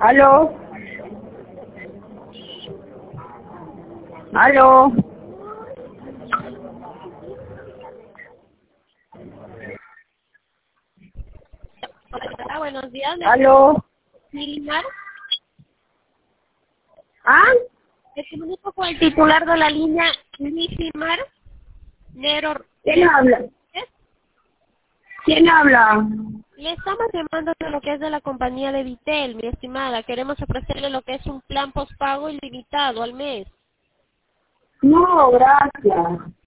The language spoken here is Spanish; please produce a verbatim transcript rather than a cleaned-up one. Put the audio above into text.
¿Aló? ¿Aló? Hola, buenos días. ¿Me ¿Aló? Milimar? ¿Ah? Me comunico con el titular de la línea Milimar. Nero. ¿Quién habla? ¿Eh? ¿Quién habla? Le estamos llamando de lo que es de la compañía de Vitel, mi estimada. Queremos ofrecerle lo que es un plan postpago ilimitado al mes. No, gracias.